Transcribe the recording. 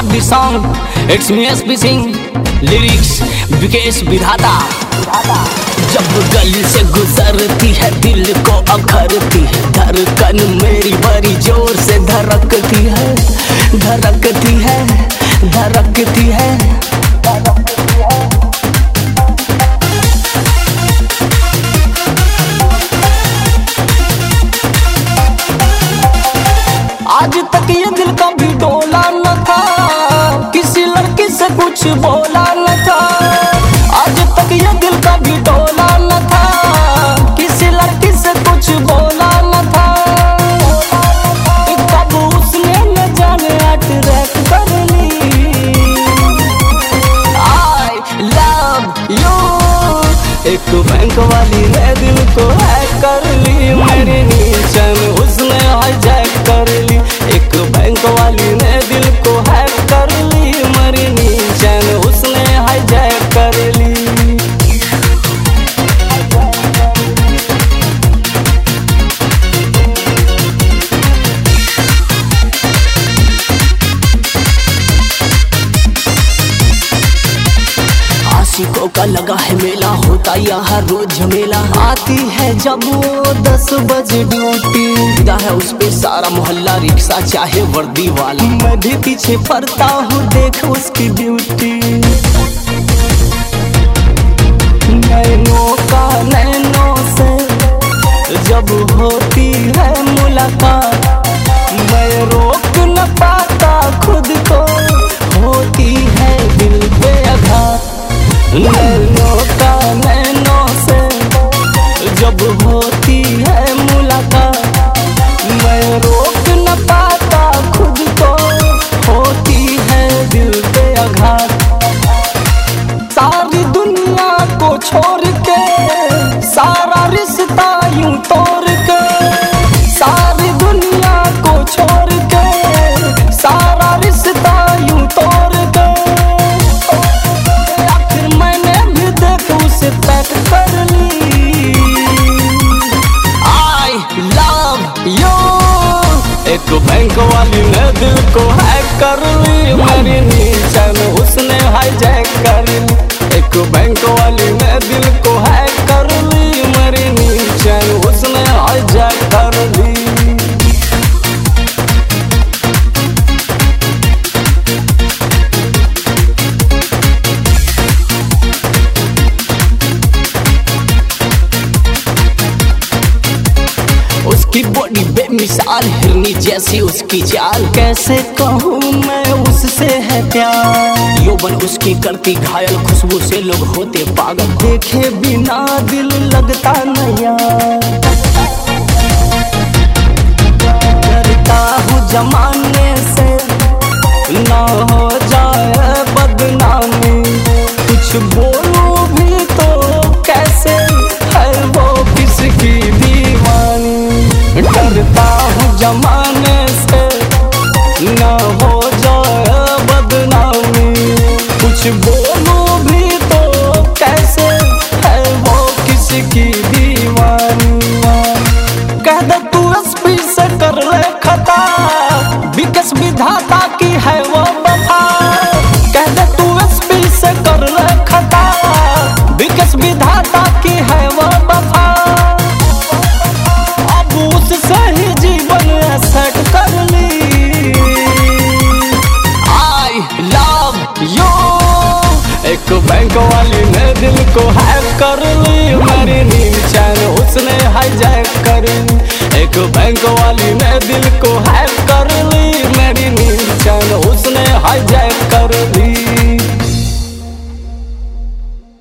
the song. It's me SP Singh. Lyrics Vikesh विधाता। जब गली से गुजरती है दिल को अखरती है, धड़कन मेरी बड़ी जोर से धड़कती है, धड़कती है, धड़कती है। आज तक ये दिल कभी डोला न था, किसी लड़की से कुछ बोला न था। आज तक ये दिल कभी डोला न था, किसी लड़की से कुछ बोला न था। कब उसने न जाने अट्रैक्ट कर ली। I love you। एक बैंक वाली ने दिल को हैक कर ली, मेरी नीचन उसने हाईजैक कर ली। एक बैंक वाली ने दिल को हैक कर ली, मेरी नीचन उसने हाईजैक कर ली। आशिकों का लगा है मेला, होता यहाँ रोज झमेला। आती है जब वो 10 बजे ड्यूटी, फिदा है उस पे सारा मोहल्ला, रिक्शा चाहे वर्दी वाला। मैं भी पीछे पड़ता हूँ, देख उसकी ड्यूटी। नैनों का नैनों से जब होती है मुलाकात, मैं रोक न पाता खुद को, होती है दिल पे आघात। नैनों का नैनों से जब होती है मुलाकात, मैं रोक न पाता खुद को, होती है दिल पे आघात। सारी दुनिया को छोड़ के, सारा रिश्ता यूं तोड़ के, सारी दुनिया को छोड़ के, सारा रिश्ता यूं तोड़ के, आखिर मैंने भी देख उसे पैक कर ली। I love you। एक बैंक वाली ने दिल को हैक कर ली, मेरी नीचन उसने हाईजैक कर ली। एक बैंक वाली ने दिल को हैक कर ली, मेरी नीचन उसने हाईजैक कर ली। उसकी बॉडी बेमिसाल, हिरनी जैसी उसकी चाल, कैसे कहूँ मैं उससे है प्यार। यौवन उसकी करती घायल, खुशबू से लोग होते पागल, देखे बिना दिल लगता नया। डरता हूँ जमाने से ना हो जाए बदनामी, कुछ बोलूं भी तो कैसे है वो किसकी दीवानी। डरता हूँ जमाने से ना हो जाए बदनामी, कुछ बोलूं भी तो कैसे है वो किसकी दीवानी। कह दे तू SP से कर ले खता, विकेश विधाता की है वो वफा। कह दे तू SP से कर ले खता, विकेश विधाता की है वो वफा। अब उससे ही जीवन सेट कर ली। I love you। एक बैंक वाली ने दिल को हैक कर ली, मेरी नीचन उसने हाईजैक कर ली। एक बैंक वाली ने दिल को हैक